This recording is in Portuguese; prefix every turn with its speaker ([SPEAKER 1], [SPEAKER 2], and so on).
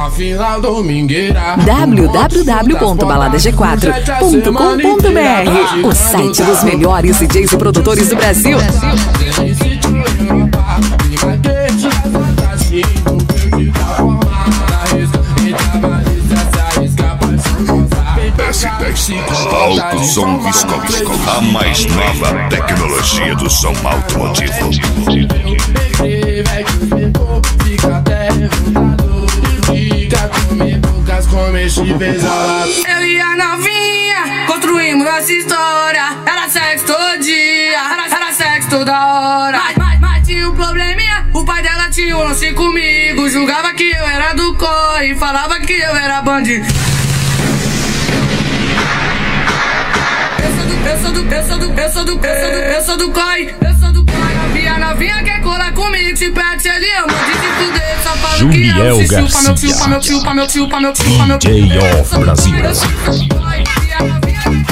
[SPEAKER 1] na fila domingueira.
[SPEAKER 2] www.baladag4.com.br, o site dos melhores DJs e produtores do Brasil.
[SPEAKER 3] Alto Som Disco, a mais nova tecnologia do som automotivo.
[SPEAKER 4] Eu e a novinha construímos nossa história. Era sexo todo dia, era sexo toda hora. Mas tinha um probleminha, o pai dela tinha um lance comigo. Julgava que eu era do COI e falava que eu era bandido. Eu sou do COI. A novinha quer colar comigo, se pede, ele ama, de se fuder, só fala que eu se chupa, meu tio, pra meu tio, pra meu tio, pra meu tio, pra meu tio.
[SPEAKER 5] DJ of Brasil.